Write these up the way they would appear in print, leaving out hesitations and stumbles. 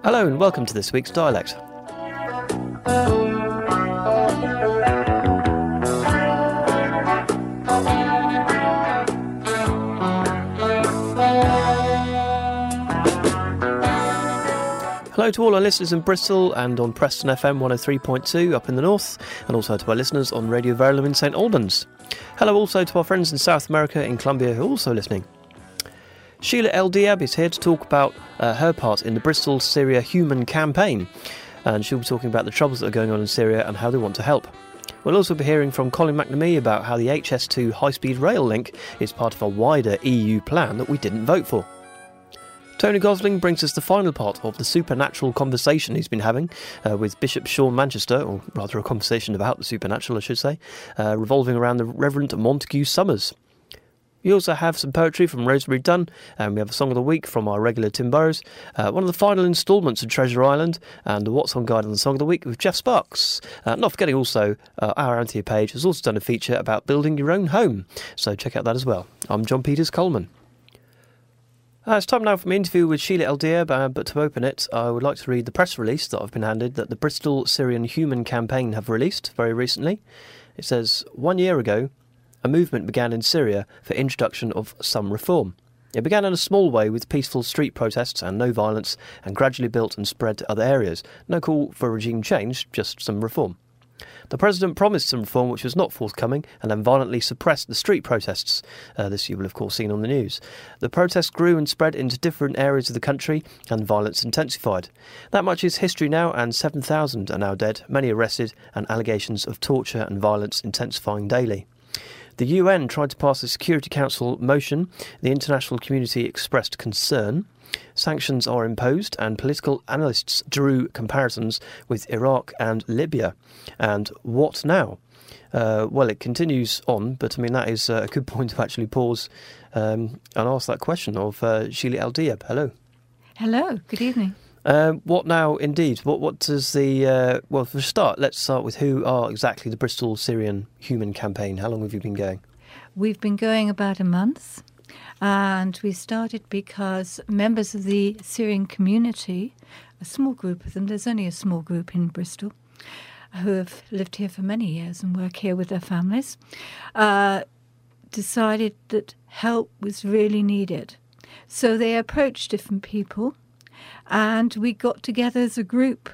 Hello and welcome to this week's Dialect. Hello to all our listeners in Bristol and on Preston FM 103.2 up in the north, and also to our listeners on Radio Verulam in St Albans. Hello also to our friends in South America in Colombia who are also listening. Sheila El-Diab is here to talk about her part in the Bristol Syria Human Campaign, and she'll be talking about the troubles that are going on in Syria and how they want to help. We'll also be hearing from Colin McNamee about how the HS2 high-speed rail link is part of a wider EU plan that we didn't vote for. Tony Gosling brings us the final part of the supernatural conversation he's been having with Bishop Sean Manchester, or rather a conversation about the supernatural, I should say, revolving around the Reverend Montague Summers. We also have some poetry from Rosemary Dunn, and we have a Song of the Week from our regular Tim Burrows, one of the final instalments of Treasure Island, and a What's On Guide on the Song of the Week with Jeff Sparks. Not forgetting also, our Anthea Page has also done a feature about building your own home, so check out that as well. I'm John Peters Coleman. It's time now for my interview with Sheila El-Diab, but to open it, I would like to read the press release that I've been handed that the Bristol Syrian Human Campaign have released very recently. It says, 1 year ago, a movement began in Syria for introduction of some reform. It began in a small way with peaceful street protests and no violence, and gradually built and spread to other areas. No call for regime change, just some reform. The President promised some reform which was not forthcoming and then violently suppressed the street protests. This you will of course seen on the news. The protests grew and spread into different areas of the country and violence intensified. That much is history now, and 7,000 are now dead, many arrested, and allegations of torture and violence intensifying daily. The UN tried to pass a Security Council motion. The international community expressed concern. Sanctions are imposed, and political analysts drew comparisons with Iraq and Libya. And what now? Well, it continues on, but I mean, that is a good point to actually pause and ask that question of Sheila El-Diab. Hello. Hello, good evening. What now, indeed? What does the... well, for a start, let's start with who are exactly the Bristol Syrian Human Campaign. How long have you been going? We've been going about a month, and we started because members of the Syrian community, a small group of them, there's only a small group in Bristol, who have lived here for many years and work here with their families, decided that help was really needed. So they approached different people, and we got together as a group,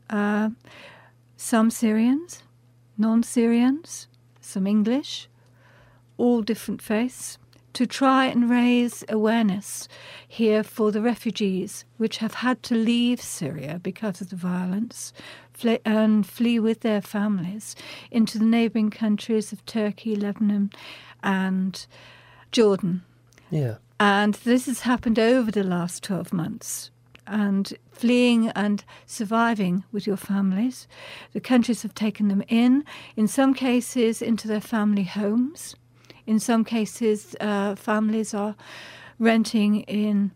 some Syrians, non-Syrians, some English, all different faiths, to try and raise awareness here for the refugees which have had to leave Syria because of the violence and flee with their families into the neighbouring countries of Turkey, Lebanon and Jordan. Yeah. And this has happened over the last 12 months. And fleeing and surviving with your families. The countries have taken them in some cases into their family homes. In some cases, families are renting in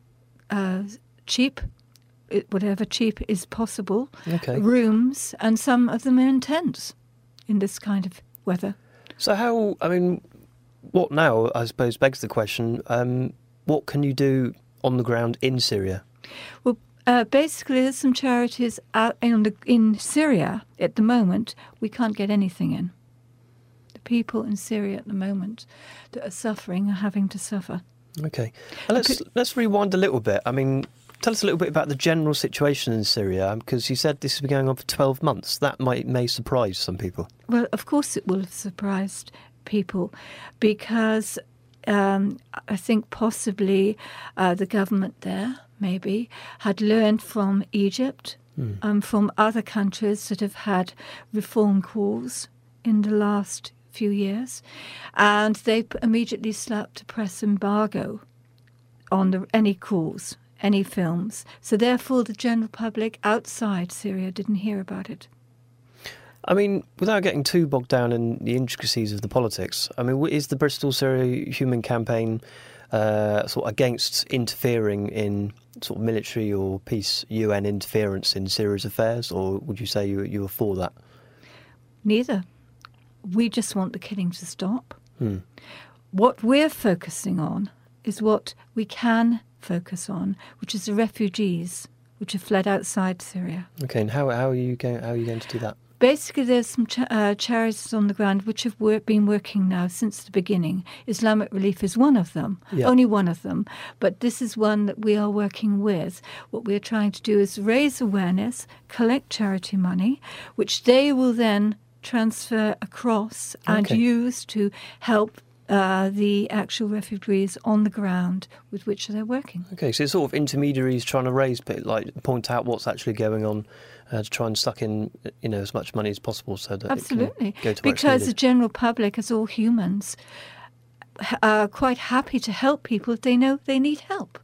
cheap, whatever cheap is possible, rooms, and some of them are in tents in this kind of weather. So how, I mean, what now, I suppose, begs the question, what can you do on the ground in Syria? Well, basically, there's some charities out in Syria at the moment. We can't get anything in. The people in Syria at the moment that are suffering are having to suffer. Okay. Let's rewind a little bit. I mean, tell us a little bit about the general situation in Syria, because you said this has been going on for 12 months. That may surprise some people. Well, of course it will have surprised people, because I think possibly the government there maybe had learned from Egypt, from other countries that have had reform calls in the last few years, and they immediately slapped a press embargo on any calls, any films. So therefore the general public outside Syria didn't hear about it. I mean, without getting too bogged down in the intricacies of the politics, I mean, is the Bristol Syria Human Campaign sort of against interfering in sort of military or peace UN interference in Syria's affairs, or would you say you were for that? Neither. We just want the killing to stop. What we're focusing on is what we can focus on, which is the refugees which have fled outside Syria. Okay, and how are you going to do that? Basically, there's some charities on the ground which have been working now since the beginning. Islamic Relief is one of them, only one of them, but this is one that we are working with. What we're trying to do is raise awareness, collect charity money, which they will then transfer across and use to help the actual refugees on the ground with which they're working. Okay, so it's sort of intermediaries trying to raise, point out what's actually going on, to try and suck in, as much money as possible, so that absolutely, it can go to because the general public, as all humans, are quite happy to help people if they know they need help.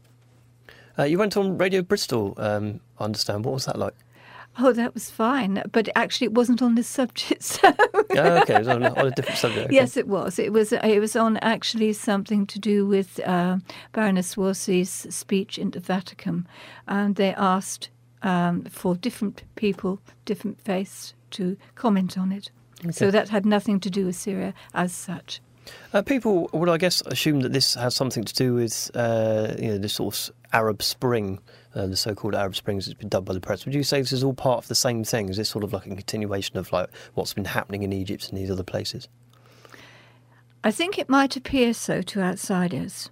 You went on Radio Bristol, I understand. What was that like? Oh, that was fine, but actually it wasn't on this subject. So. Okay, it was on a different subject. Okay. Yes, it was. It was on actually something to do with Baroness Wolsey's speech in the Vatican, and they asked for different people, different faiths, to comment on it. Okay. So that had nothing to do with Syria as such. People would, I guess, assume that this has something to do with this sort of Arab Spring, the so-called Arab Springs that's been done by the press. Would you say this is all part of the same thing? Is this sort of like a continuation of like what's been happening in Egypt and these other places? I think it might appear so to outsiders.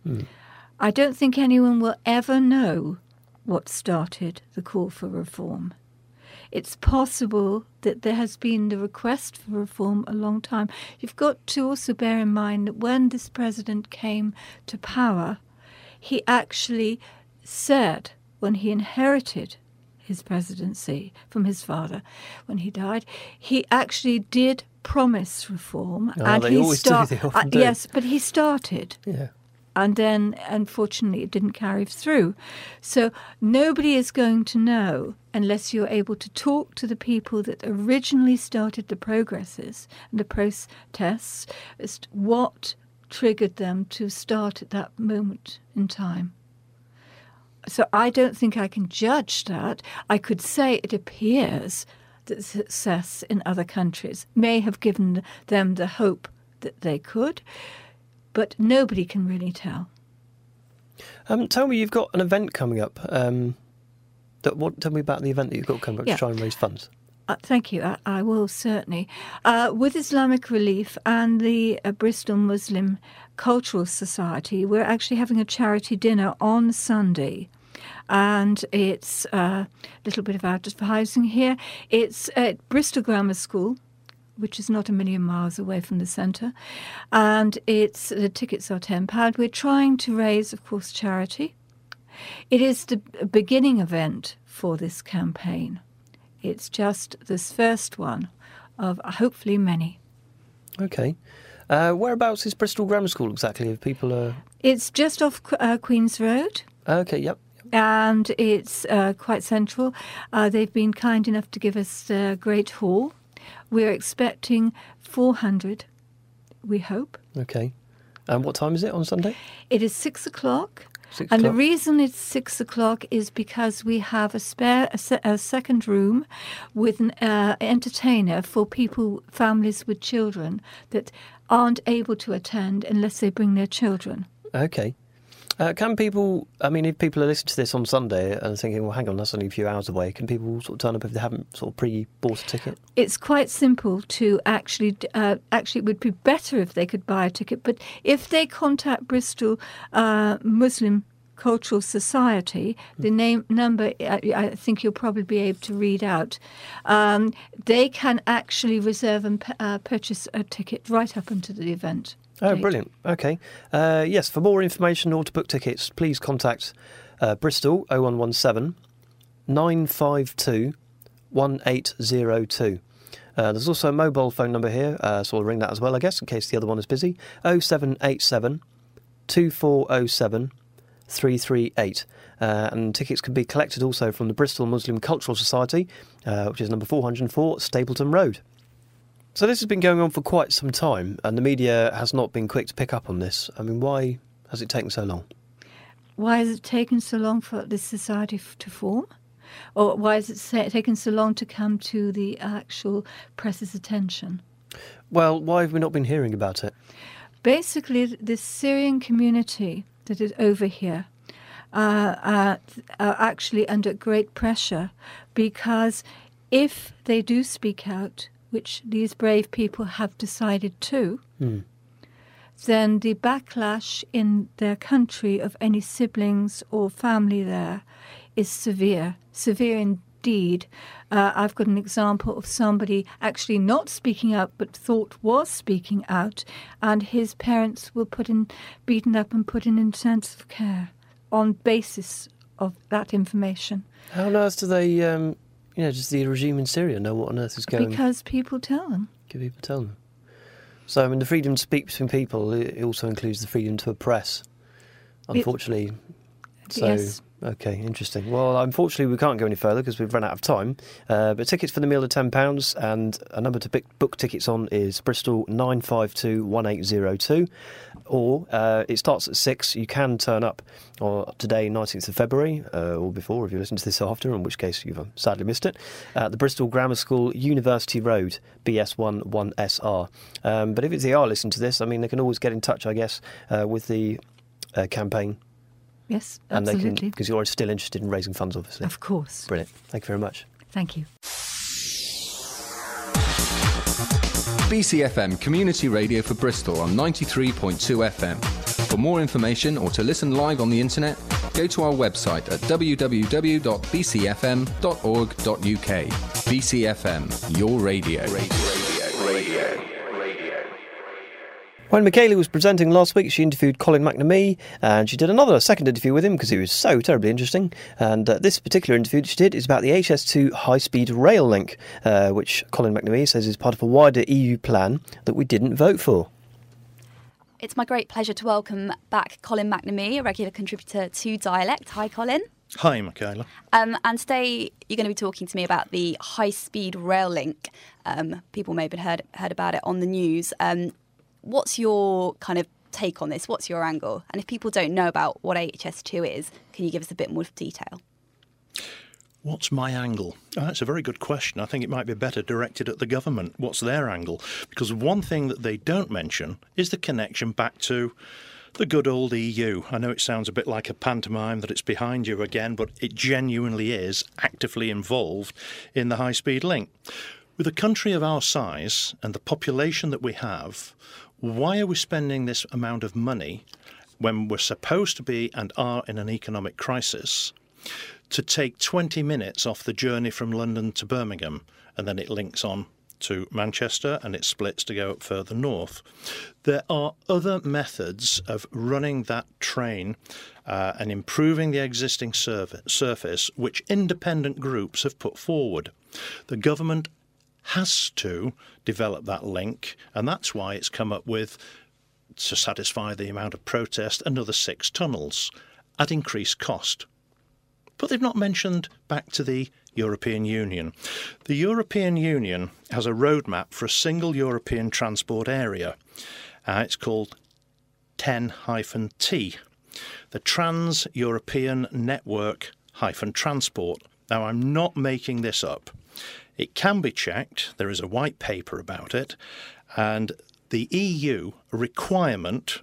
I don't think anyone will ever know what started the call for reform. It's possible that there has been the request for reform a long time. You've got to also bear in mind that when this president came to power, he actually said, when he inherited his presidency from his father, when he died, he actually did promise reform. And they always do. They often do. Yes, but he started. Yeah. And then, unfortunately, it didn't carry through. So nobody is going to know unless you're able to talk to the people that originally started the progresses and the protests as to what triggered them to start at that moment in time. So I don't think I can judge that. I could say it appears that success in other countries may have given them the hope that they could, but nobody can really tell. Tell me, you've got an event coming up. Tell me about the event that you've got coming up to try and raise funds. Thank you. I will certainly. With Islamic Relief and the Bristol Muslim Cultural Society, we're actually having a charity dinner on Sunday. And it's a little bit of advertising here. It's at Bristol Grammar School, which is not a million miles away from the centre. And the tickets are £10. We're trying to raise, of course, charity. It is the beginning event for this campaign. It's just this first one of hopefully many. Okay. Whereabouts is Bristol Grammar School exactly? If people are... It's just off Queen's Road. Okay, yep. And it's quite central. They've been kind enough to give us the great hall. We're expecting 400, we hope. Okay. And what time is it on Sunday? It is 6 o'clock. 6 and o'clock. The reason it's 6 o'clock is because we have a second room with an entertainer for families with children that aren't able to attend unless they bring their children. Okay. Can people, if people are listening to this on Sunday and thinking, well, hang on, that's only a few hours away, can people sort of turn up if they haven't sort of pre-bought a ticket? It's quite simple to actually, it would be better if they could buy a ticket, but if they contact Bristol Muslim Cultural Society, the number I think you'll probably be able to read out, they can actually reserve and purchase a ticket right up into the event. Oh, brilliant. Okay. Yes, for more information or to book tickets, please contact Bristol 0117 952 1802. There's also a mobile phone number here, so I'll ring that as well, I guess, in case the other one is busy. 0787 2407 338. And tickets can be collected also from the Bristol Muslim Cultural Society, which is number 404 Stapleton Road. So this has been going on for quite some time, and the media has not been quick to pick up on this. Why has it taken so long? Why has it taken so long for this society to form? Or why has it taken so long to come to the actual press's attention? Well, why have we not been hearing about it? Basically, the Syrian community that is over here are actually under great pressure, because if they do speak out, which these brave people have decided to, then the backlash in their country of any siblings or family there is severe indeed. I've got an example of somebody actually not speaking out but thought was speaking out, and his parents were beaten up and put in intensive care on basis of that information. How on earth do they, does the regime in Syria know what on earth is going? Because people tell them. People tell them. So, I mean, the freedom to speak between people, it also includes the freedom to oppress, unfortunately. Yes. Okay, interesting. Well, unfortunately, we can't go any further because we've run out of time. But tickets for the meal are £10, and a number to book tickets on is Bristol 952 1802. Or it starts at 6. You can turn up today, 19th of February, or before if you listen to this after, in which case you've sadly missed it, at the Bristol Grammar School, University Road, BS1 1SR. But if they are listening to this, I mean, they can always get in touch, I guess, with the campaign. Yes, absolutely. Because you're still interested in raising funds, obviously. Of course. Brilliant. Thank you very much. Thank you. BCFM Community Radio for Bristol on 93.2 FM. For more information or to listen live on the internet, go to our website at www.bcfm.org.uk. BCFM, your radio. When Michaela was presenting last week, she interviewed Colin McNamee, and she did a second interview with him because he was so terribly interesting. And this particular interview she did is about the HS2 high-speed rail link, which Colin McNamee says is part of a wider EU plan that we didn't vote for. It's my great pleasure to welcome back Colin McNamee, a regular contributor to Dialect. Hi, Colin. Hi, Michaela. And today you're going to be talking to me about the high-speed rail link. People may have heard about it on the news. What's your kind of take on this? What's your angle? And if people don't know about what HS2 is, can you give us a bit more detail? What's my angle? Oh, that's a very good question. I think it might be better directed at the government. What's their angle? Because one thing that they don't mention is the connection back to the good old EU. I know it sounds a bit like a pantomime that it's behind you again, but it genuinely is actively involved in the high-speed link. With a country of our size and the population that we have, why are we spending this amount of money when we're supposed to be and are in an economic crisis to take 20 minutes off the journey from London to Birmingham, and then it links on to Manchester and it splits to go up further north? There are other methods of running that train and improving the existing surface which independent groups have put forward. The government has to develop that link, and that's why it's come up with, to satisfy the amount of protest, another 6 tunnels at increased cost. But they've not mentioned back to the European Union. The European Union has a roadmap for a single European transport area. It's called TEN-T, the Trans-European Network-Transport. Now, I'm not making this up. It can be checked. There is a white paper about it, and the EU requirement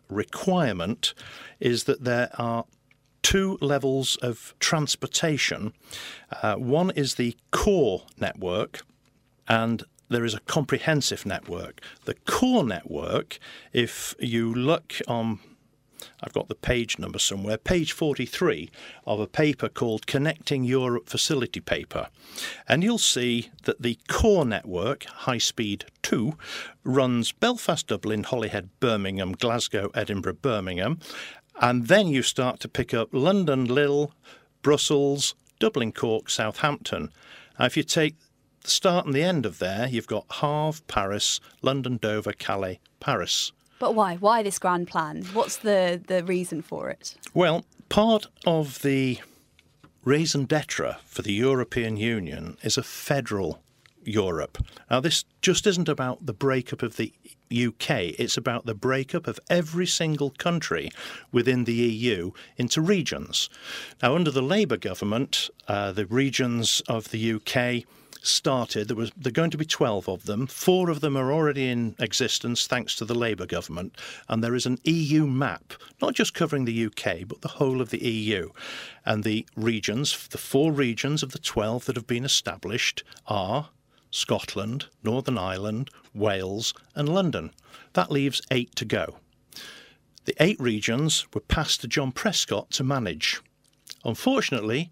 is that there are 2 levels of transportation. One is the core network, and there is a comprehensive network. The core network, if you look on, I've got the page number somewhere, page 43 of a paper called Connecting Europe Facility Paper. And you'll see that the core network, High Speed 2, runs Belfast, Dublin, Holyhead, Birmingham, Glasgow, Edinburgh, Birmingham. And then you start to pick up London, Lille, Brussels, Dublin, Cork, Southampton. Now, if you take the start and the end of there, you've got Havre, Paris, London, Dover, Calais, Paris. But why? Why this grand plan? What's the reason for it? Well, part of the raison d'etre for the European Union is a federal Europe. Now, this just isn't about the breakup of the UK. It's about the breakup of every single country within the EU into regions. Now, under the Labour government, the regions of the UK started, there are going to be 12 of them. 4 of them are already in existence thanks to the Labour government. And there is an EU map, not just covering the UK, but the whole of the EU. And the regions, the 4 regions of the 12 that have been established are Scotland, Northern Ireland, Wales and London. That leaves 8 to go. The 8 regions were passed to John Prescott to manage. Unfortunately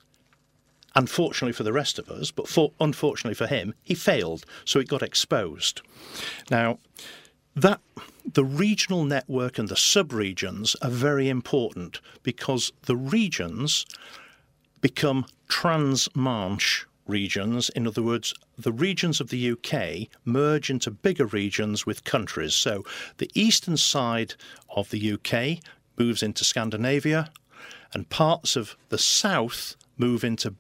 for the rest of us, but unfortunately for him, he failed, so it got exposed. Now, the regional network and the sub-regions are very important because the regions become transmanche regions. In other words, the regions of the UK merge into bigger regions with countries. So the eastern side of the UK moves into Scandinavia, and parts of the south move into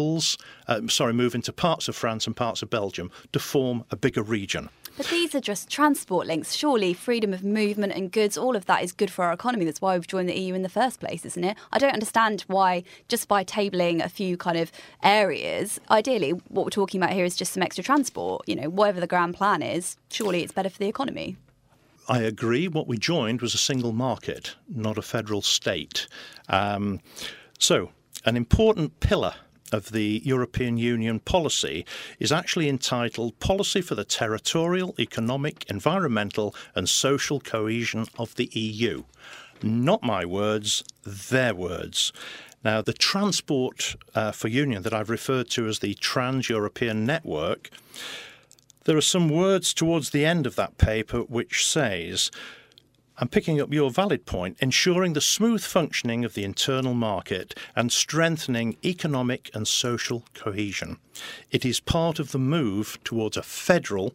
move into parts of France and parts of Belgium to form a bigger region. But these are just transport links. Surely freedom of movement and goods, all of that is good for our economy. That's why we've joined the EU in the first place, isn't it? I don't understand why, just by tabling a few kind of areas, ideally what we're talking about here is just some extra transport. You know, whatever the grand plan is, surely it's better for the economy. I agree. What we joined was a single market, not a federal state. So an important pillar of the European Union policy is actually entitled Policy for the Territorial, Economic, Environmental and Social Cohesion of the EU. Not my words, their words. Now, the Transport for Union that I've referred to as the Trans-European Network, there are some words towards the end of that paper which says, I'm picking up your valid point, ensuring the smooth functioning of the internal market and strengthening economic and social cohesion. It is part of the move towards a federal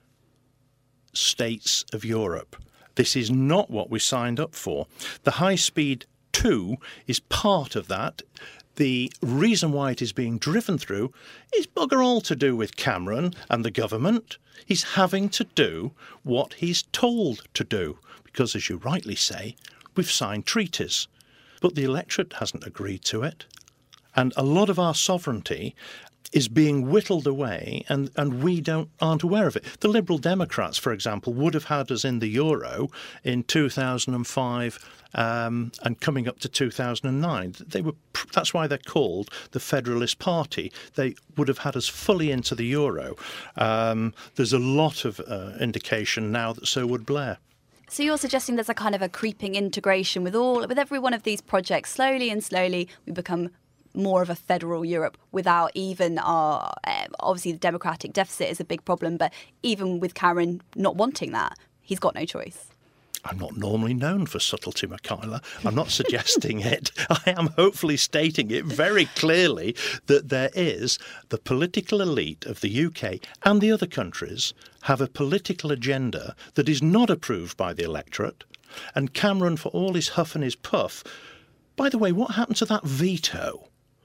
states of Europe. This is not what we signed up for. The High Speed 2 is part of that. The reason why it is being driven through is bugger all to do with Cameron and the government. He's having to do what he's told to do. Because, as you rightly say, we've signed treaties, but the electorate hasn't agreed to it. And a lot of our sovereignty is being whittled away, and we aren't aware of it. The Liberal Democrats, for example, would have had us in the euro in 2005 and coming up to 2009. That's why they're called the Federalist Party. They would have had us fully into the euro. There's a lot of indication now that so would Blair. So you're suggesting there's a kind of a creeping integration with every one of these projects. Slowly and slowly we become more of a federal Europe without even our... obviously the democratic deficit is a big problem, but even with Cameron not wanting that, he's got no choice. I'm not normally known for subtlety, Michaela. I'm not suggesting it. I am hopefully stating it very clearly that there is the political elite of the UK and the other countries have a political agenda that is not approved by the electorate. And Cameron, for all his huff and his puff... By the way, what happened to that veto?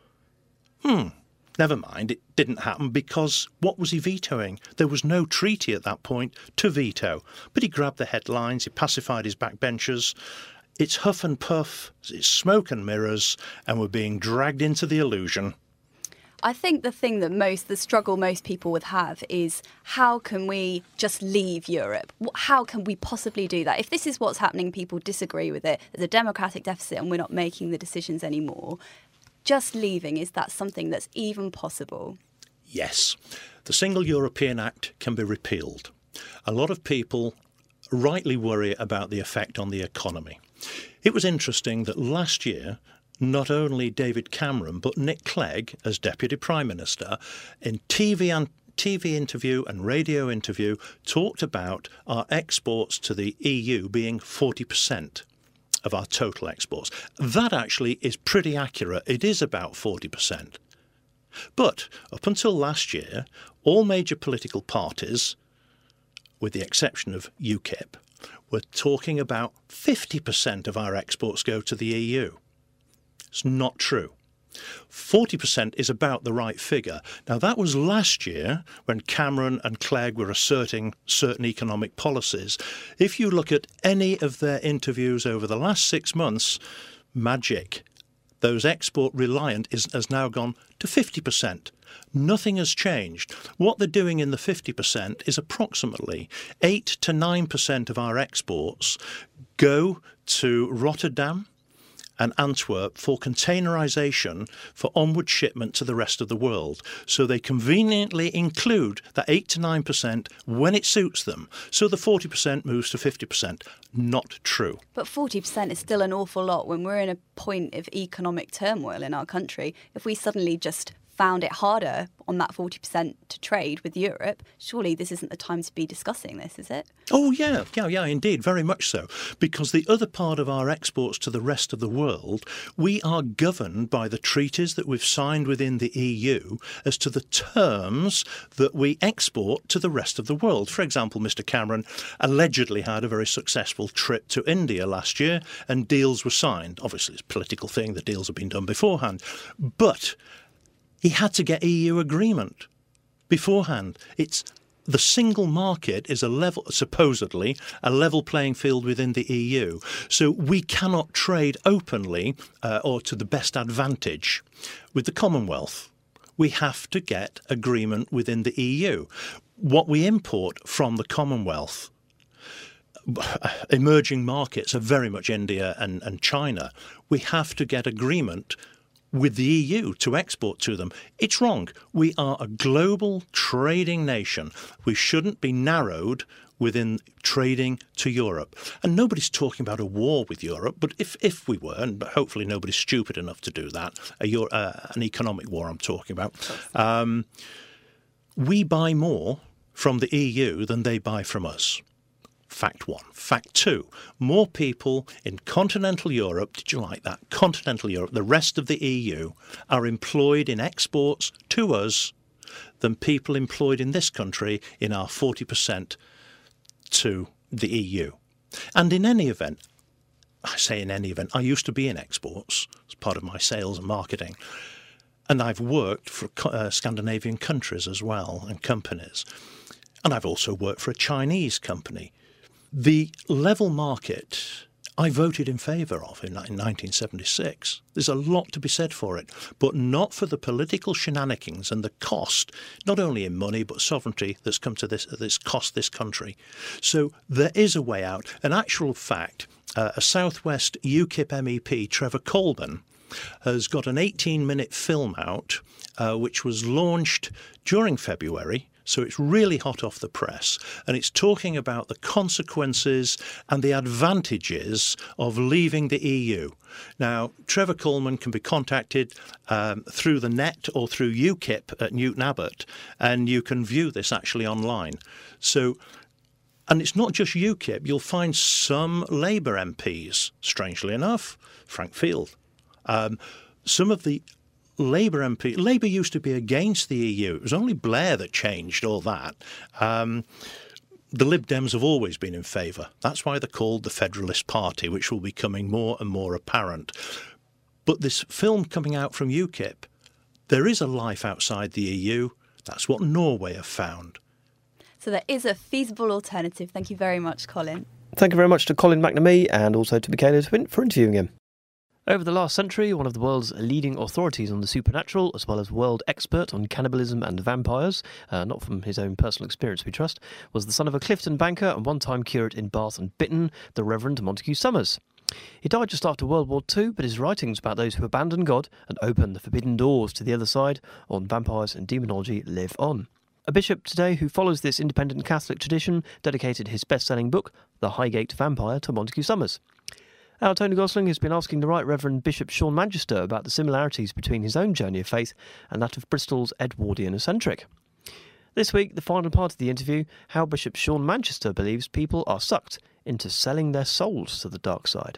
Never mind, it didn't happen because what was he vetoing? There was no treaty at that point to veto. But he grabbed the headlines, he pacified his backbenchers. It's huff and puff, it's smoke and mirrors, and we're being dragged into the illusion. I think the struggle most people would have is how can we just leave Europe? How can we possibly do that? If this is what's happening, people disagree with it, there's a democratic deficit and we're not making the decisions anymore. Just leaving, is that something that's even possible? Yes. The Single European Act can be repealed. A lot of people rightly worry about the effect on the economy. It was interesting that last year, not only David Cameron, but Nick Clegg, as Deputy Prime Minister, in TV interview and radio interview, talked about our exports to the EU being 40%. Of our total exports. That actually is pretty accurate. It is about 40%. But up until last year, all major political parties, with the exception of UKIP, were talking about 50% of our exports go to the EU. It's not true. 40% is about the right figure. Now, that was last year when Cameron and Clegg were asserting certain economic policies. If you look at any of their interviews over the last 6 months, magic. Those export reliant has now gone to 50%. Nothing has changed. What they're doing in the 50% is approximately 8 to 9% of our exports go to Rotterdam and Antwerp for containerisation for onward shipment to the rest of the world. So they conveniently include that 8 to 9% when it suits them. So the 40% moves to 50%. Not true. But 40% is still an awful lot when we're in a point of economic turmoil in our country. If we suddenly just found it harder on that 40% to trade with Europe, surely this isn't the time to be discussing this, is it? Oh, yeah, indeed, very much so. Because the other part of our exports to the rest of the world, we are governed by the treaties that we've signed within the EU as to the terms that we export to the rest of the world. For example, Mr. Cameron allegedly had a very successful trip to India last year and deals were signed. Obviously, it's a political thing, the deals have been done beforehand. But he had to get EU agreement beforehand. It's the single market is supposedly a level playing field within the EU. So we cannot trade openly or to the best advantage with the Commonwealth. We have to get agreement within the EU. What we import from the Commonwealth, emerging markets are very much India and China. We have to get agreement with the EU to export to them. It's wrong. We are a global trading nation. We shouldn't be narrowed within trading to Europe. And nobody's talking about a war with Europe, but if we were, and hopefully nobody's stupid enough to do that, an economic war I'm talking about, we buy more from the EU than they buy from us. Fact one. Fact two, more people in continental Europe, did you like that? Continental Europe, the rest of the EU, are employed in exports to us than people employed in this country in our 40% to the EU. And in any event, I say in any event, I used to be in exports as part of my sales and marketing. And I've worked for Scandinavian countries as well and companies. And I've also worked for a Chinese company. The level market I voted in favour of in 1976. There's a lot to be said for it, but not for the political shenanigans and the cost, not only in money but sovereignty that's come to this cost this country. So there is a way out. In actual fact, a Southwest UKIP MEP, Trevor Colburn, has got an 18-minute film out which was launched during February. So it's really hot off the press, and it's talking about the consequences and the advantages of leaving the EU. Now, Trevor Coleman can be contacted through the net or through UKIP at Newton Abbot, and you can view this actually online. So, and it's not just UKIP. You'll find some Labour MPs, strangely enough, Frank Field, some of the Labour MP. Labour used to be against the EU. It was only Blair that changed all that. The Lib Dems have always been in favour. That's why they're called the Federalist Party, which will be becoming more and more apparent. But this film coming out from UKIP, there is a life outside the EU. That's what Norway have found. So there is a feasible alternative. Thank you very much, Colin. Thank you very much to Colin McNamee and also to Michaela Twint for interviewing him. Over the last century, one of the world's leading authorities on the supernatural, as well as world expert on cannibalism and vampires, not from his own personal experience we trust, was the son of a Clifton banker and one-time curate in Bath and Bitton, the Reverend Montague Summers. He died just after World War II, but his writings about those who abandon God and open the forbidden doors to the other side on vampires and demonology live on. A bishop today who follows this independent Catholic tradition dedicated his best-selling book, The Highgate Vampire, to Montague Summers. Our Tony Gosling has been asking the Right Reverend Bishop Sean Manchester about the similarities between his own journey of faith and that of Bristol's Edwardian eccentric. This week, the final part of the interview, how Bishop Sean Manchester believes people are sucked into selling their souls to the dark side.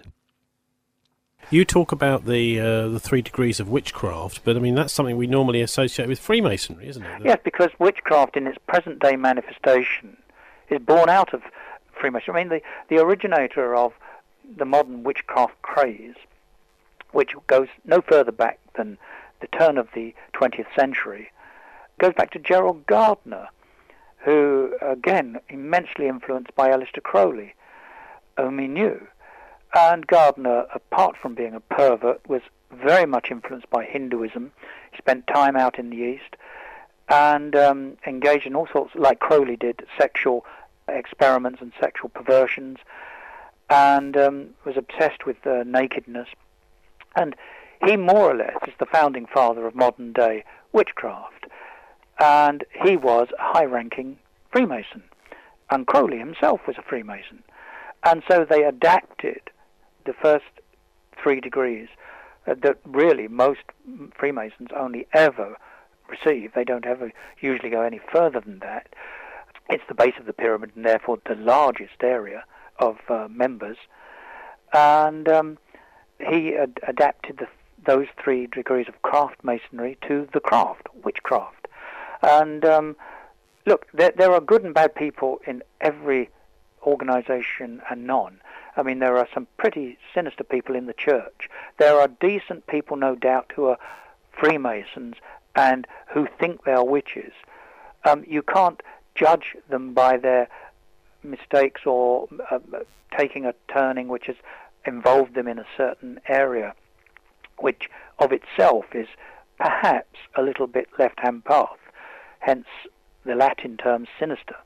You talk about the 3 degrees of witchcraft, but I mean that's something we normally associate with Freemasonry, isn't it? Yes, because witchcraft in its present-day manifestation is born out of Freemasonry. I mean, the originator of the modern witchcraft craze, which goes no further back than the turn of the 20th century, goes back to Gerald Gardner, who, again, immensely influenced by Aleister Crowley, whom he knew. And Gardner, apart from being a pervert, was very much influenced by Hinduism. He spent time out in the East and engaged in all sorts, like Crowley did, sexual experiments and sexual perversions, and was obsessed with nakedness. And he more or less is the founding father of modern day witchcraft. And he was a high-ranking Freemason. And Crowley himself was a Freemason. And so they adapted the first 3 degrees that really most Freemasons only ever receive. They don't ever usually go any further than that. It's the base of the pyramid and therefore the largest area of members. And he adapted those 3 degrees of craft masonry to the craft, witchcraft. And look, there are good and bad people in every organisation and none. I mean, there are some pretty sinister people in the church. There are decent people, no doubt, who are Freemasons and who think they are witches. You can't judge them by their mistakes or taking a turning which has involved them in a certain area, which of itself is perhaps a little bit left-hand path, hence the Latin term sinister.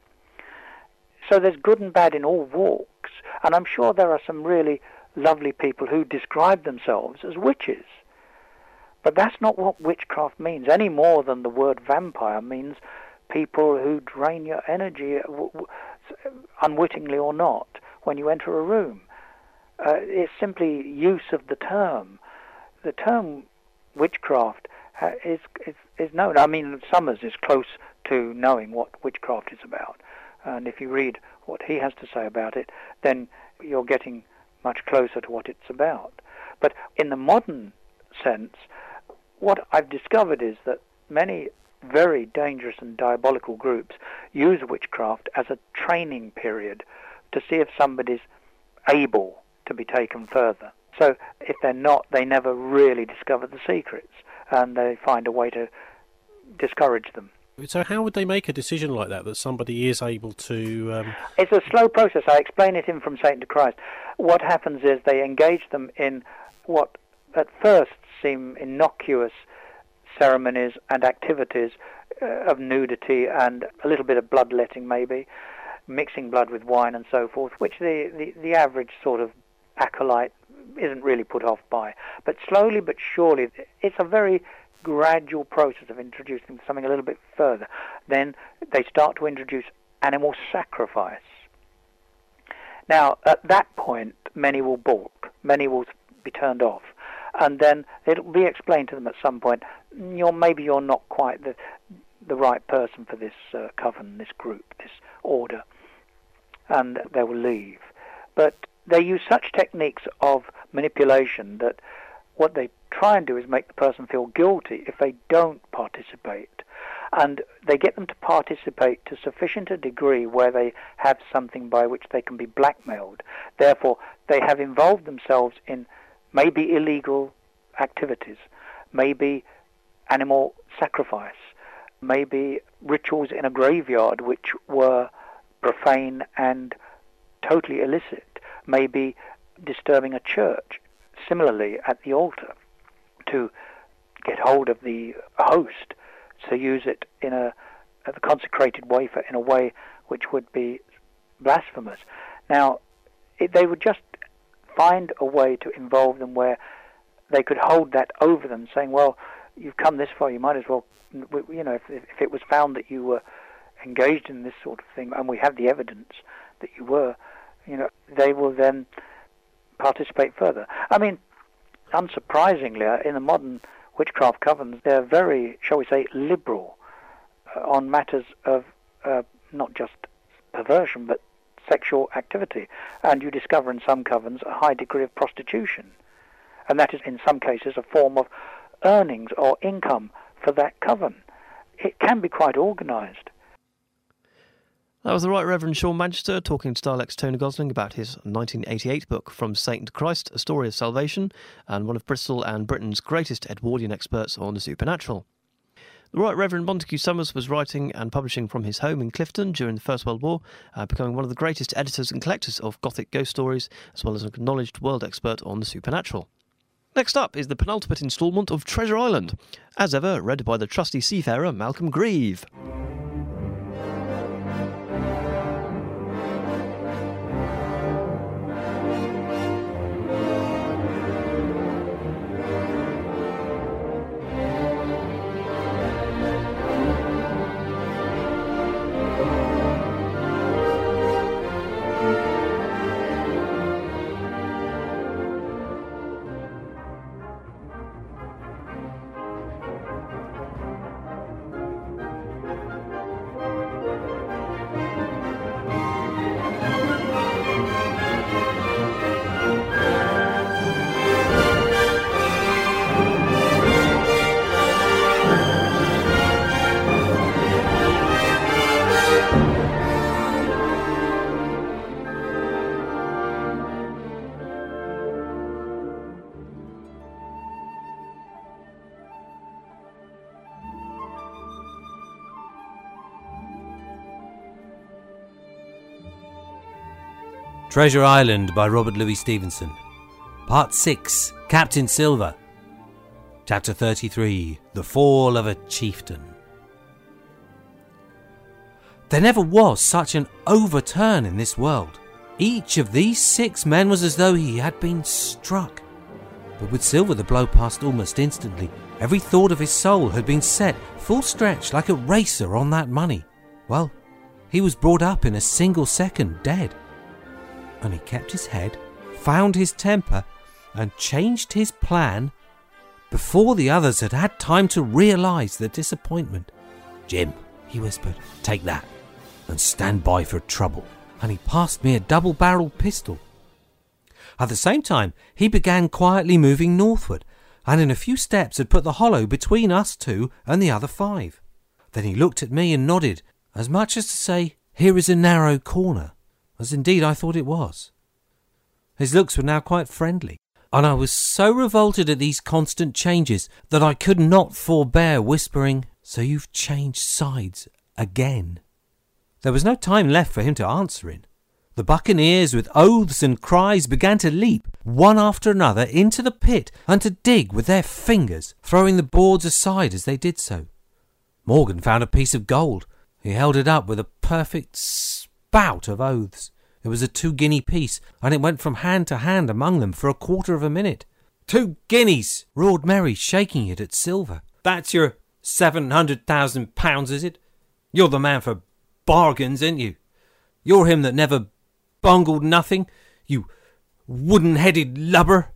So there's good and bad in all walks, and I'm sure there are some really lovely people who describe themselves as witches. But that's not what witchcraft means, any more than the word vampire means people who drain your energy, unwittingly or not, when you enter a room. It's simply use of the term. The term witchcraft is known. I mean, Summers is close to knowing what witchcraft is about. And if you read what he has to say about it, then you're getting much closer to what it's about. But in the modern sense, what I've discovered is that many very dangerous and diabolical groups use witchcraft as a training period to see if somebody's able to be taken further. So if they're not, they never really discover the secrets, and they find a way to discourage them. So how would they make a decision like that somebody is able to... It's a slow process. I explain it in From Satan to Christ. What happens is they engage them in what at first seem innocuous ceremonies and activities of nudity and a little bit of bloodletting maybe, mixing blood with wine and so forth, which the average sort of acolyte isn't really put off by. But slowly but surely, it's a very gradual process of introducing something a little bit further. Then they start to introduce animal sacrifice. Now, at that point, many will balk, many will be turned off, and then it'll be explained to them at some point, maybe you're not quite the right person for this coven, this group, this order, and they will leave. But they use such techniques of manipulation that what they try and do is make the person feel guilty if they don't participate. And they get them to participate to sufficient a degree where they have something by which they can be blackmailed. Therefore, they have involved themselves in maybe illegal activities, maybe animal sacrifice, maybe rituals in a graveyard which were profane and totally illicit, maybe disturbing a church. Similarly, at the altar, to get hold of the host, to use it in a consecrated wafer in a way which would be blasphemous. Now, they would just find a way to involve them where they could hold that over them, saying, well, you've come this far, you might as well, if it was found that you were engaged in this sort of thing, and we have the evidence that you were, they will then participate further. I mean, unsurprisingly, in the modern witchcraft covens, they're very, shall we say, liberal on matters of not just perversion, but sexual activity. And you discover in some covens a high degree of prostitution. And that is, in some cases, a form of earnings or income for that coven. It can be quite organised. That was the Right Reverend Sean Manchester talking to Dialect's Tony Gosling about his 1988 book, From Satan to Christ, A Story of Salvation, and one of Bristol and Britain's greatest Edwardian experts on the supernatural. The Right Reverend Montague Summers was writing and publishing from his home in Clifton during the First World War, becoming one of the greatest editors and collectors of Gothic ghost stories, as well as an acknowledged world expert on the supernatural. Next up is the penultimate instalment of Treasure Island, as ever read by the trusty seafarer Malcolm Grieve. Treasure Island by Robert Louis Stevenson. Part 6, Captain Silver. Chapter 33, The Fall of a Chieftain. There never was such an overturn in this world. Each of these 6 men was as though he had been struck. But with Silver the blow passed almost instantly. Every thought of his soul had been set full stretch like a racer on that money. Well, he was brought up in a single second dead. And he kept his head, found his temper, and changed his plan before the others had had time to realise the disappointment. "Jim," he whispered, "take that and stand by for trouble." And he passed me a double-barrelled pistol. At the same time, he began quietly moving northward, and in a few steps had put the hollow between us 2 and the other 5. Then he looked at me and nodded, as much as to say, "Here is a narrow corner," as indeed I thought it was. His looks were now quite friendly, and I was so revolted at these constant changes that I could not forbear whispering, "So you've changed sides again?" There was no time left for him to answer in. The buccaneers, with oaths and cries, began to leap, one after another, into the pit and to dig with their fingers, throwing the boards aside as they did so. Morgan found a piece of gold. He held it up with a perfect spout of oaths. It was a 2-guinea piece, and it went from hand to hand among them for a quarter of a minute. 2 guineas! Roared Merry, shaking it at Silver. "That's your £700,000, is it? You're the man for bargains, ain't you? You're him that never bungled nothing, you wooden-headed lubber."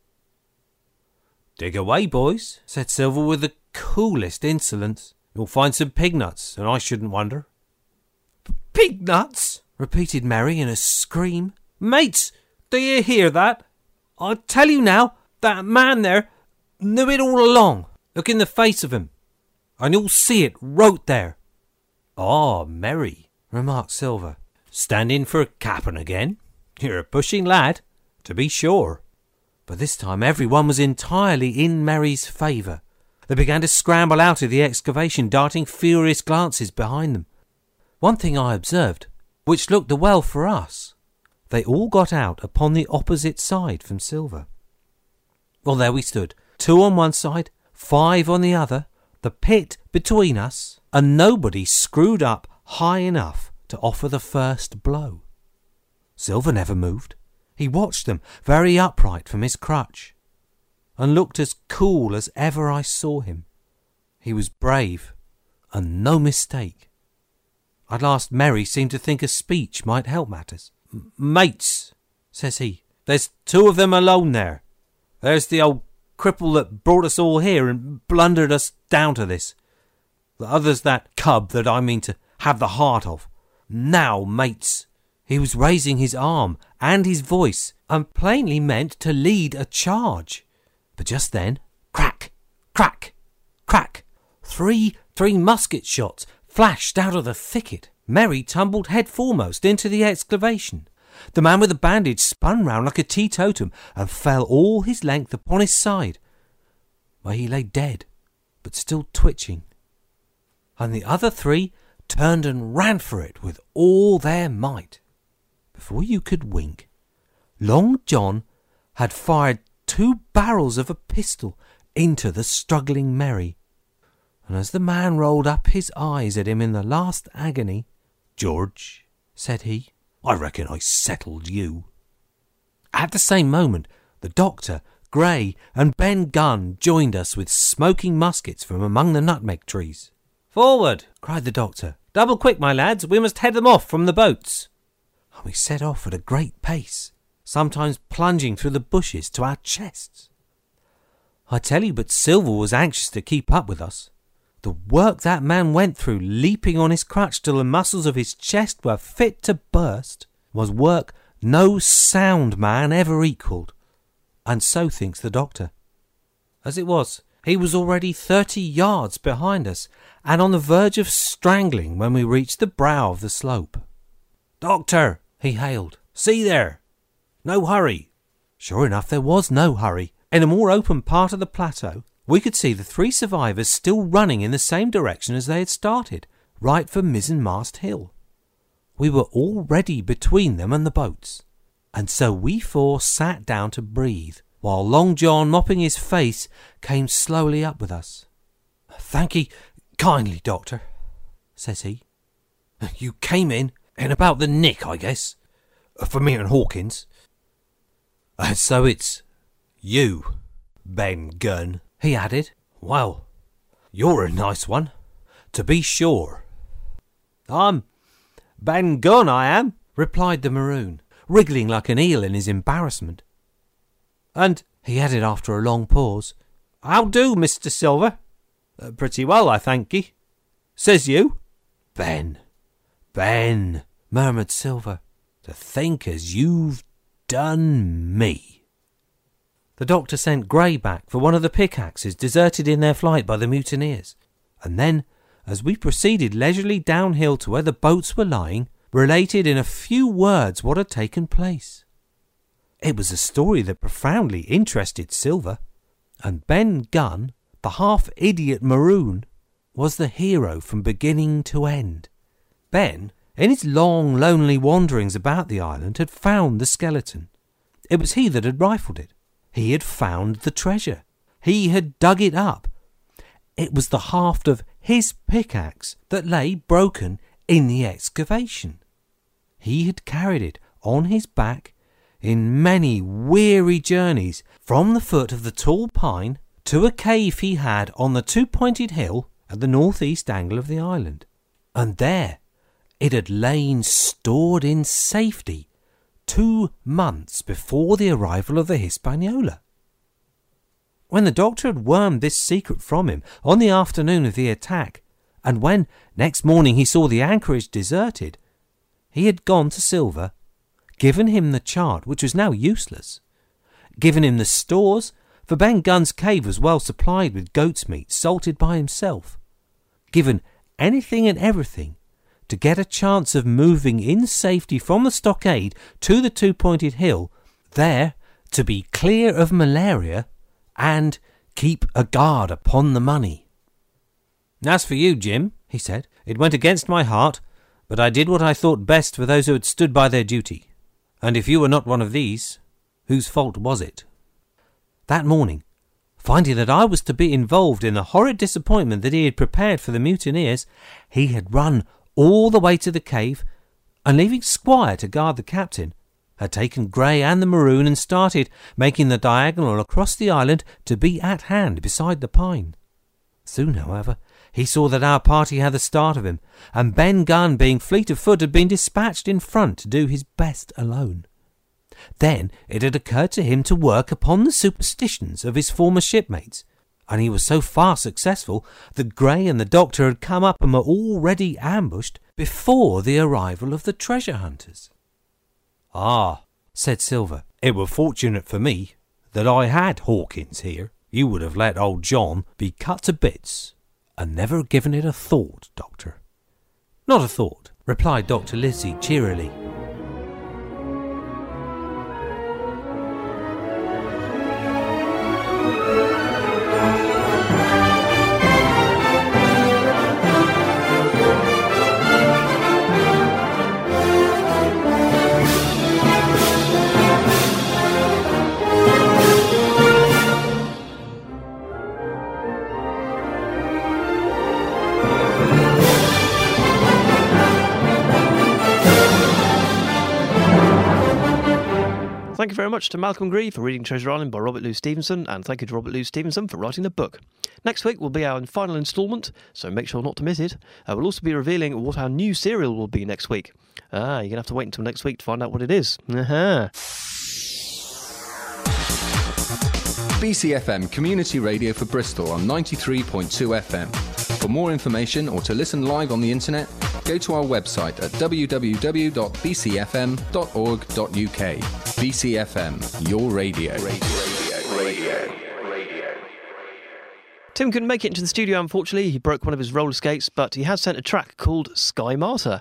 "Dig away, boys," said Silver with the coolest insolence. "You'll find some pig nuts, and I shouldn't wonder." "Pig nuts?" repeated Merry in a scream. "Mates, do you hear that? I tell you now, that man there knew it all along. Look in the face of him, and you'll see it wrote there." "Ah, Merry," remarked Silver, "standing for Cap'n again? You're a pushing lad, to be sure." But this time everyone was entirely in Merry's favour. They began to scramble out of the excavation, darting furious glances behind them. One thing I observed, which looked the well for us. They all got out upon the opposite side from Silver. Well, there we stood, 2 on one side, 5 on the other, the pit between us, and nobody screwed up high enough to offer the first blow. Silver never moved. He watched them very upright from his crutch, and looked as cool as ever I saw him. He was brave, and no mistake. At last Merry seemed to think a speech might help matters. "Mates," says he, "there's 2 of them alone there. There's the old cripple that brought us all here and blundered us down to this. The other's that cub that I mean to have the heart of. Now, mates." He was raising his arm and his voice, and plainly meant to lead a charge. But just then, crack, crack, crack, three musket shots flashed out of the thicket. Merry tumbled head foremost into the excavation. The man with the bandage spun round like a teetotum and fell all his length upon his side, where he lay dead, but still twitching. And the other 3 turned and ran for it with all their might. Before you could wink, Long John had fired 2 barrels of a pistol into the struggling Merry. And as the man rolled up his eyes at him in the last agony, "George," said he, "I reckon I settled you." At the same moment, the doctor, Gray, and Ben Gunn joined us with smoking muskets from among the nutmeg trees. "Forward!" cried the doctor. "Double quick, my lads, we must head them off from the boats." And we set off at a great pace, sometimes plunging through the bushes to our chests. I tell you, but Silver was anxious to keep up with us. The work that man went through, leaping on his crutch till the muscles of his chest were fit to burst, was work no sound man ever equalled. And so thinks the doctor. As it was, he was already 30 yards behind us, and on the verge of strangling when we reached the brow of the slope. "Doctor," he hailed, "see there! No hurry." Sure enough, there was no hurry. In a more open part of the plateau, we could see the 3 survivors still running in the same direction as they had started, right for Mizzenmast Hill. We were already between them and the boats, and so we 4 sat down to breathe, while Long John, mopping his face, came slowly up with us. "Thank ye kindly, doctor," says he. "You came in about the nick, I guess, for me and Hawkins. And so it's you, Ben Gunn," he added. "Well, you're a nice one, to be sure." "I'm Ben Gunn, I am," replied the Maroon, wriggling like an eel in his embarrassment. "And," he added after a long pause, "how do, Mr. Silver?" "Pretty well, I thank ye. Says you?" Ben, murmured Silver, "to think as you've done me." The doctor sent Gray back for one of the pickaxes deserted in their flight by the mutineers, and then, as we proceeded leisurely downhill to where the boats were lying, related in a few words what had taken place. It was a story that profoundly interested Silver, and Ben Gunn, the half-idiot Maroon, was the hero from beginning to end. Ben, in his long, lonely wanderings about the island, had found the skeleton. It was he that had rifled it. He had found the treasure. He had dug it up. It was the haft of his pickaxe that lay broken in the excavation. He had carried it on his back in many weary journeys from the foot of the tall pine to a cave he had on the 2-pointed hill at the northeast angle of the island. And there it had lain stored in safety 2 months before the arrival of the Hispaniola. When the doctor had wormed this secret from him on the afternoon of the attack, and when next morning he saw the anchorage deserted, he had gone to Silver, given him the chart, which was now useless, given him the stores, for Ben Gunn's cave was well supplied with goat's meat salted by himself, given anything and everything to get a chance of moving in safety from the stockade to the 2-pointed hill, there to be clear of malaria and keep a guard upon the money. "As for you, Jim," he said, "it went against my heart, but I did what I thought best for those who had stood by their duty. And if you were not one of these, whose fault was it?" That morning, finding that I was to be involved in the horrid disappointment that he had prepared for the mutineers, he had run all the way to the cave, and leaving Squire to guard the captain, had taken Gray and the Maroon and started, making the diagonal across the island to be at hand beside the pine. Soon, however, he saw that our party had the start of him, and Ben Gunn, being fleet of foot, had been dispatched in front to do his best alone. Then it had occurred to him to work upon the superstitions of his former shipmates, and he was so far successful that Gray and the doctor had come up and were already ambushed before the arrival of the treasure hunters. "Ah," said Silver, "it were fortunate for me that I had Hawkins here. You would have let old John be cut to bits and never given it a thought, Doctor." "Not a thought," replied Dr. Livesey cheerily. Thank you very much to Malcolm Gree for reading Treasure Island by Robert Louis Stevenson, and thank you to Robert Louis Stevenson for writing the book. Next week will be our final instalment, so make sure not to miss it. We'll also be revealing what our new serial will be next week. You're going to have to wait until next week to find out what it is. BCFM Community Radio for Bristol on 93.2 FM. For more information or to listen live on the internet, go to our website at www.bcfm.org.uk. BCFM, your radio. Tim couldn't make it into the studio, unfortunately. He broke one of his roller skates, but he has sent a track called Sky Martyr.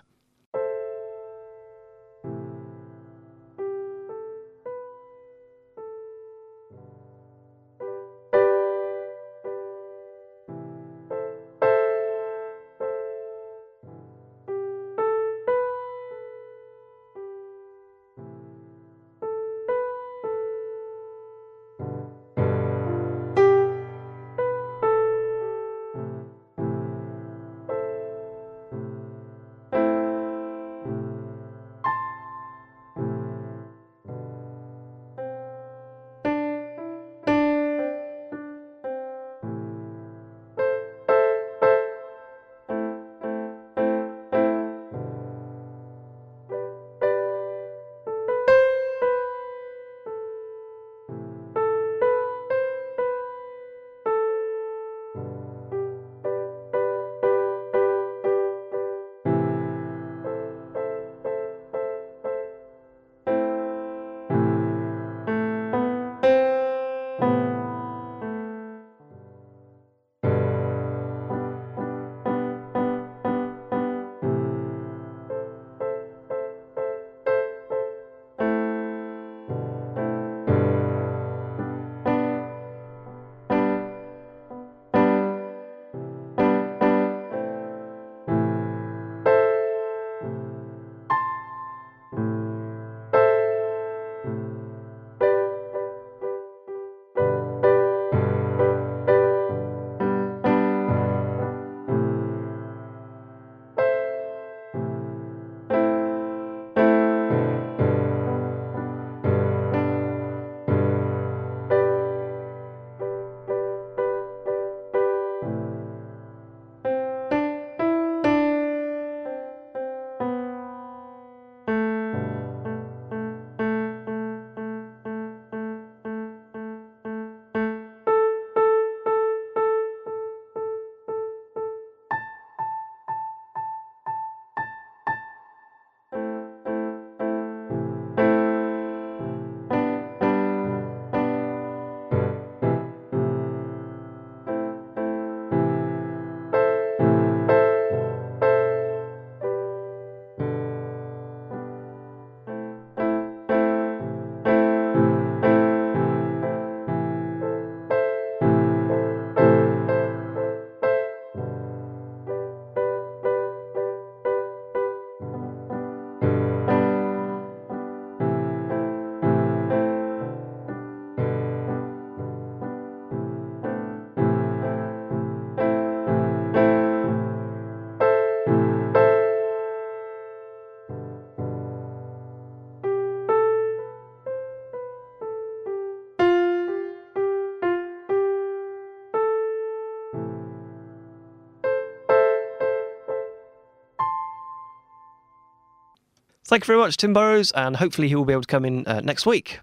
Thank you very much, Tim Burrows, and hopefully he will be able to come in next week.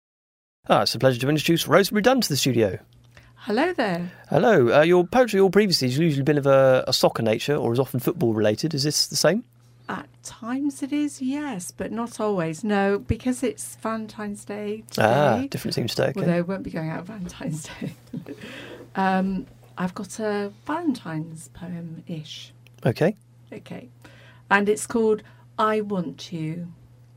It's a pleasure to introduce Rosemary Dunn to the studio. Hello there. Hello. Your poetry all previously has usually been of a soccer nature or is often football related. Is this the same? At times it is, yes, but not always. No, because it's Valentine's Day today. Different theme today. Okay. Although I won't be going out Valentine's Day. I've got a Valentine's poem-ish. Okay. And it's called I Want You.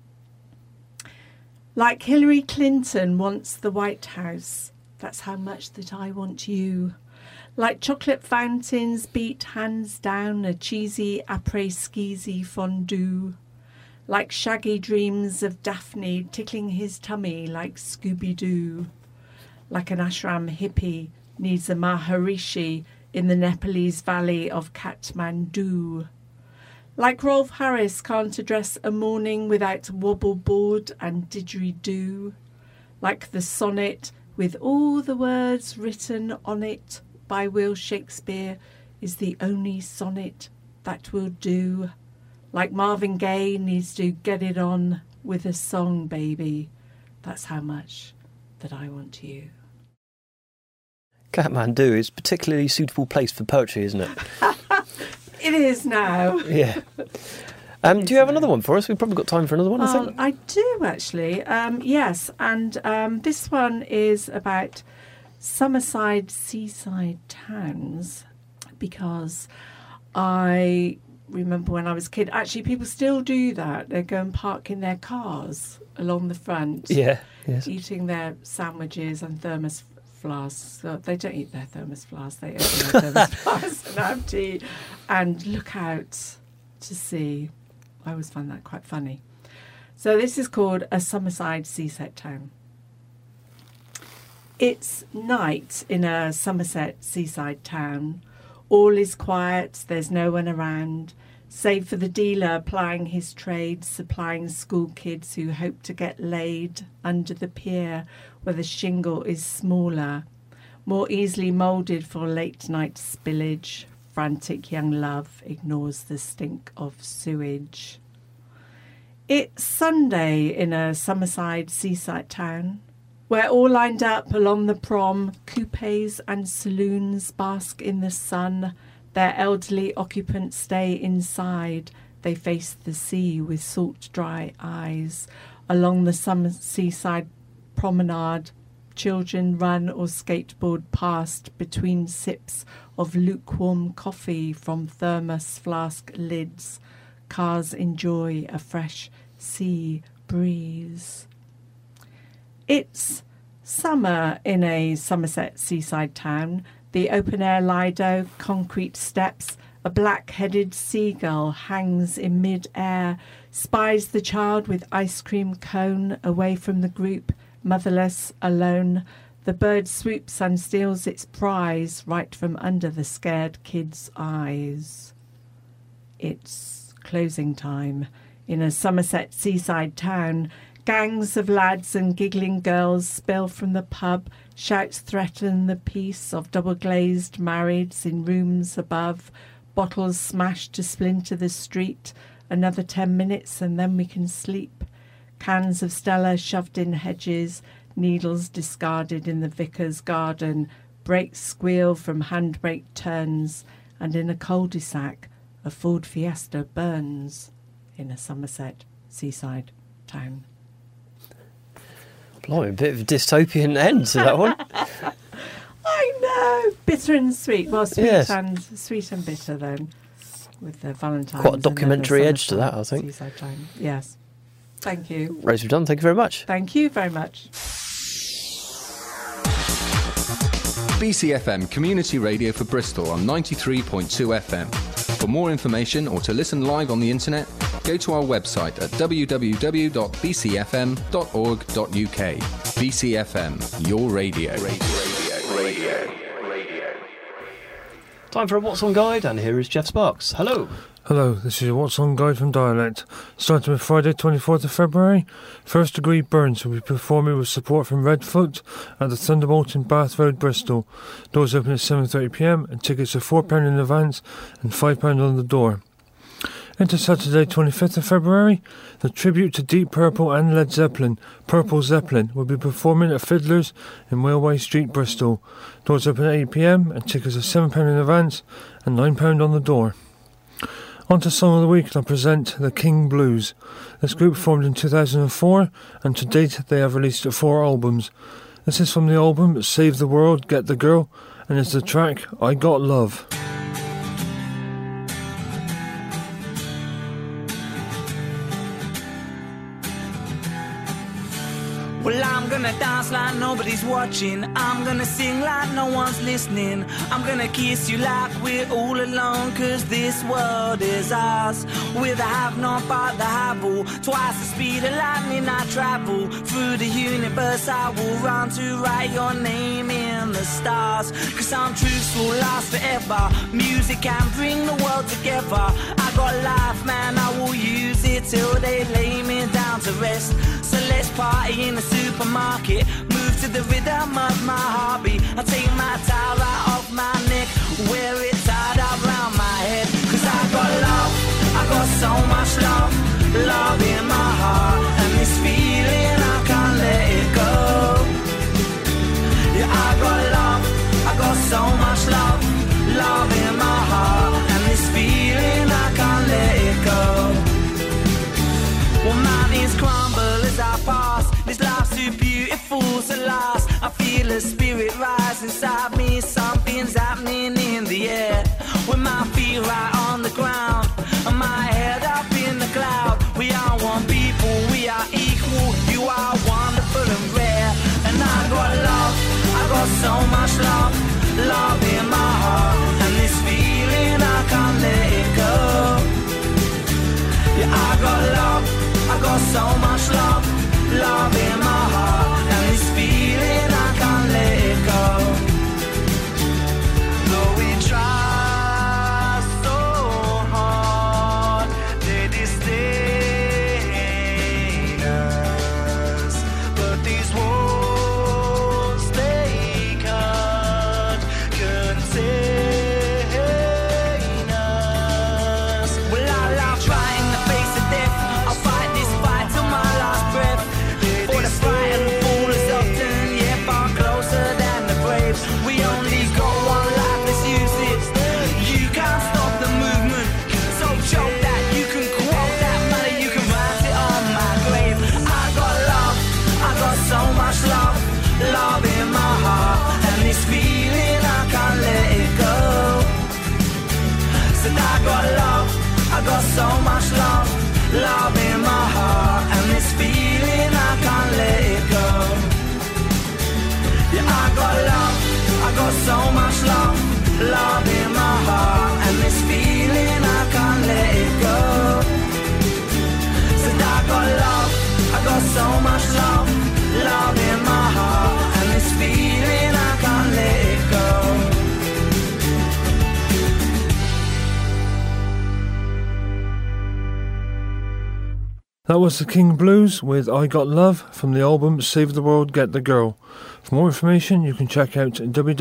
Like Hillary Clinton wants the White House, that's how much that I want you. Like chocolate fountains beat hands down a cheesy après-ski fondue. Like shaggy dreams of Daphne tickling his tummy like Scooby-Doo. Like an ashram hippie needs a Maharishi in the Nepalese valley of Kathmandu. Like Rolf Harris can't address a morning without wobble board and didgeridoo. like the sonnet with all the words written on it by Will Shakespeare is the only sonnet that will do. Like Marvin Gaye needs to get it on with a song, baby. That's how much that I want you. Kathmandu is a particularly suitable place for poetry, isn't it? It is now. Yeah. Do you have another one for us? We've probably got time for another one, I think. I do, actually. Yes, and this one is about Summerside seaside towns, because I remember when I was a kid, actually people still do that. They go and park in their cars along the front, Yes. eating their sandwiches and thermos flasks. So they don't eat their thermos flasks, they open their thermos flasks and have tea and look out to sea. I always find that quite funny. So this is called a Summerside seaside town. It's night in a Somerset seaside town. All is quiet, there's no one around, save for the dealer plying his trade, supplying school kids who hope to get laid under the pier where the shingle is smaller, more easily moulded for late night spillage. Frantic young love ignores the stink of sewage. It's Sunday in a Summerside seaside town, where all lined up along the prom, coupes and saloons bask in the sun. Their elderly occupants stay inside. They face the sea with salt dry eyes. Along the summer seaside promenade, children run or skateboard past between sips of lukewarm coffee from thermos flask lids. Cars enjoy a fresh sea breeze. It's summer in a Somerset seaside town. The open-air Lido, concrete steps, a black-headed seagull hangs in mid-air, spies the child with ice cream cone away from the group, motherless, alone. The bird swoops and steals its prize right from under the scared kid's eyes. It's closing time in a Somerset seaside town. Gangs of lads and giggling girls spill from the pub. Shouts threaten the peace of double-glazed marrieds in rooms above. Bottles smashed to splinter the street. Another 10 minutes and then we can sleep. Cans of Stella shoved in hedges. Needles discarded in the vicar's garden. Brakes squeal from handbrake turns. And in a cul-de-sac, a Ford Fiesta burns in a Somerset seaside town. Blimey, a bit of a dystopian end to that one. I know, bitter and sweet. Well, sweet Yes. and bitter then, with the Valentine's. Quite a documentary edge to that, I think. Seaside town. Yes. Thank you. Rose, we've done. Thank you very much. Thank you very much. BCFM Community Radio for Bristol on 93.2 FM. For more information or to listen live on the internet, go to our website at www.bcfm.org.uk. BCFM, your radio. Time for a What's On Guide, and here is Jeff Sparks. Hello. Hello, this is your What's On Guide from Dialect. Starting with Friday 24th of February, First Degree Burns will be performing with support from Redfoot at the Thunderbolt in Bath Road, Bristol. Doors open at 7:30pm and tickets are £4 in advance and £5 on the door. Into Saturday 25th of February, the tribute to Deep Purple and Led Zeppelin, Purple Zeppelin, will be performing at Fiddlers in Railway Street, Bristol. Doors open at 8pm and tickets are £7 in advance and £9 on the door. On to Song of the Week, and I present the King Blues. This group formed in 2004, and to date they have released 4 albums. This is from the album Save the World, Get the Girl, and is the track I Got Love. Well, I'm gonna dance like nobody's watching. I'm gonna sing like no one's listening. I'm gonna kiss you like we're all alone, 'cause this world is ours. We're the have not but the have-all. Twice the speed of lightning I travel. Through the universe I will run to write your name in the the stars. Cause some truths will last forever. Music can bring the world together. I got life, man, I will use it till they lay me down to rest. So let's party in the supermarket. Move to the rhythm of my heartbeat. I take my towel right off my neck, wear it tied up around my head. Cause I got love, I got so much love, love in my heart. And this feeling, I can't let it go. Yeah, I got love, I got so much love, love in my heart. And this feeling, I can't let it go. Well, mountains crumble as I pass. This life's too beautiful to last. I feel a spirit rise inside me. Something's happening in the air. With my feet right on the ground and my head up in the cloud. We are one people, we are equal. You are wonderful and rare. And I got love, I got so much love, love in my heart. And this feeling, I can't let it go. Yeah, I got love, I got so much love, love in my heart. And this feeling, I can't let it go. Though we try so hard, they disdain us. But these walls, they can't contain us. Well, I'll try in the face of death. I'll fight this fight till my last breath. For the fight and the fool is often, yeah, far closer than the brave. We only go one life, let's use it. You can't stop the movement, so choke that. You can quote that, money, you can write it on my grave. I got love, I got so much love, love in my heart. And this feeling, I can't let it go. Said I got love, I got so much love, love in my heart. And this feeling, I can't let it go. Yeah, I got love, I got so much love, love in my heart. And this feeling, I can't let it go. Said I got love, I got so much love, love in my heart. And this feeling, I can't let it go. That was the King Blues with I Got Love from the album Save the World, Get the Girl. For more information, you can check out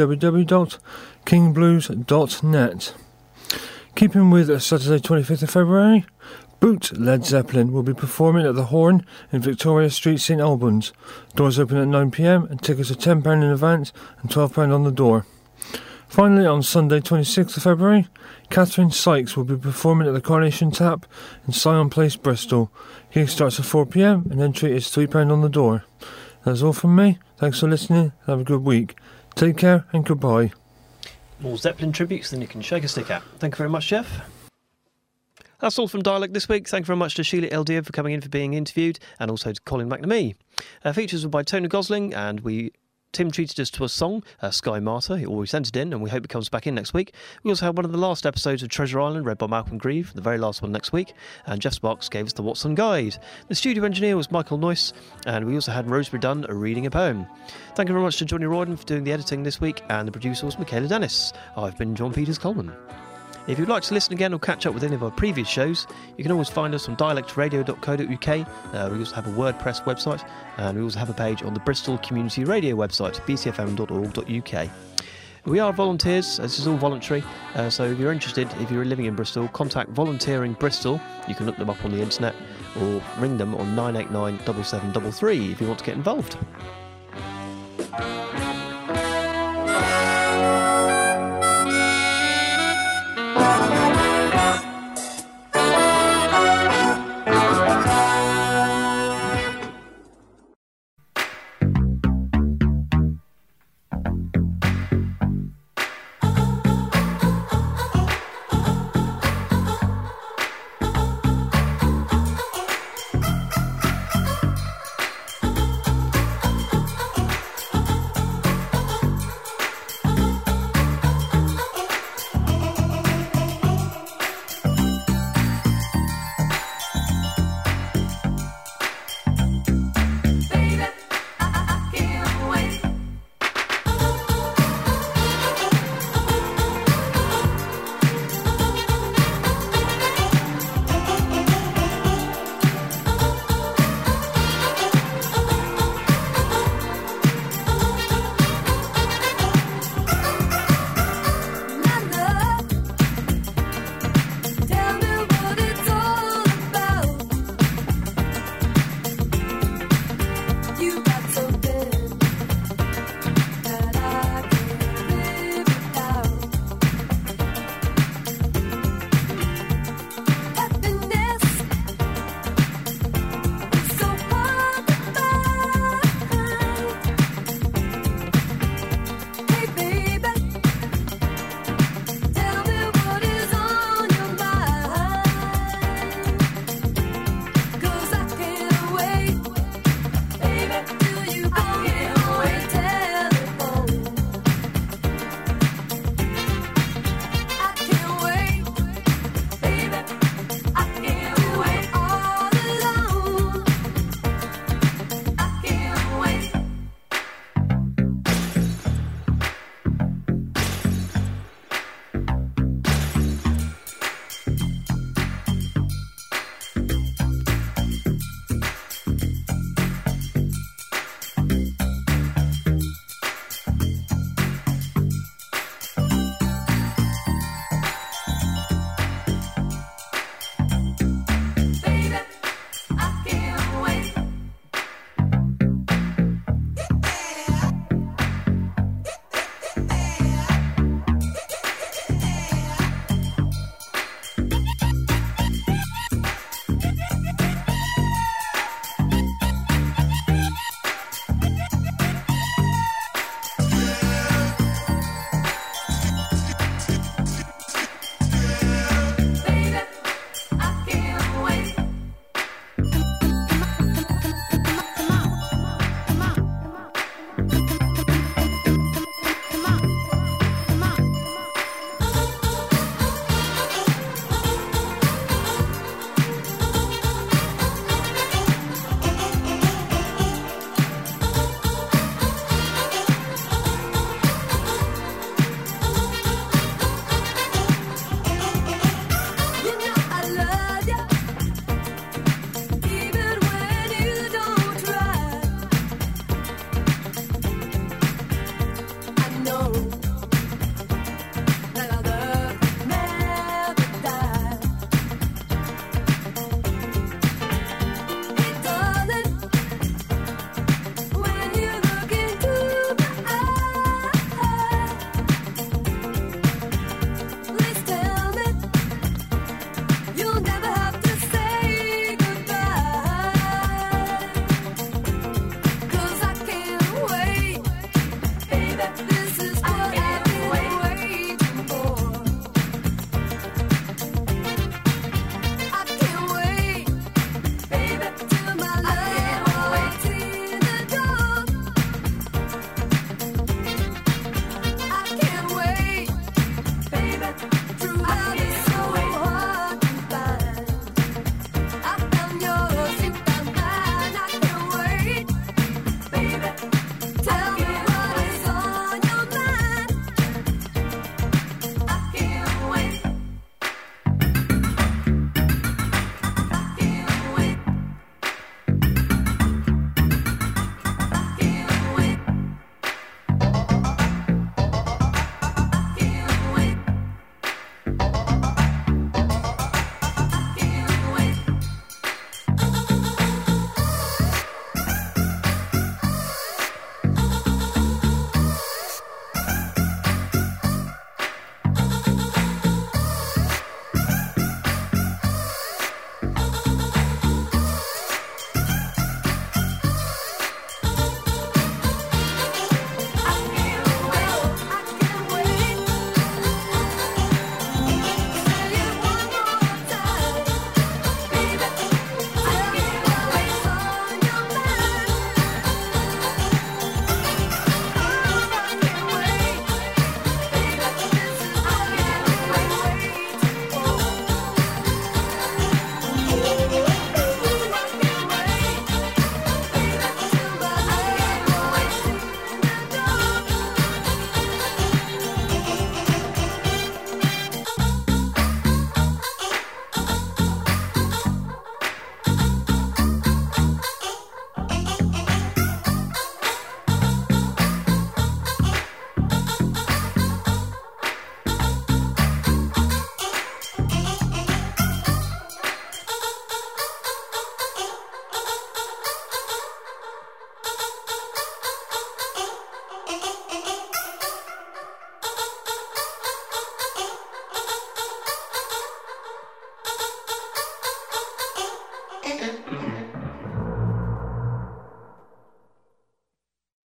www.kingblues.net. Keeping with Saturday 25th of February, Boot Led Zeppelin will be performing at the Horn in Victoria Street, St Albans. Doors open at 9 p.m. and tickets are £10 in advance and £12 on the door. Finally, on Sunday 26th of February, Catherine Sykes will be performing at the Coronation Tap in Syon Place, Bristol. Gig starts at 4 p.m. and entry is £3 on the door. That's all from me. Thanks for listening. Have a good week. Take care and goodbye. More Zeppelin tributes than you can shake a stick at. Thank you very much, Jeff. That's all from Dialect this week. Thank you very much to Sheila Eldia for coming in for being interviewed, and also to Colin McNamee. Features were by Tony Gosling, and Tim treated us to a song, Sky Martyr. He always sent it in, and we hope it comes back in next week. We also had one of the last episodes of Treasure Island, read by Malcolm Grieve, the very last one next week, and Jeff Sparks gave us the Watson Guide. The studio engineer was Michael Noyce, and we also had Rosemary Dunn reading a poem. Thank you very much to Johnny Royden for doing the editing this week, and the producer was Michaela Dennis. I've been John Peters Coleman. If you'd like to listen again or catch up with any of our previous shows, you can always find us on dialectradio.co.uk. We also have a WordPress website, and we also have a page on the Bristol Community Radio website, bcfm.org.uk. We are volunteers, this is all voluntary, so if you're interested, if you're living in Bristol, contact Volunteering Bristol. You can look them up on the internet, or ring them on 989 7733 if you want to get involved.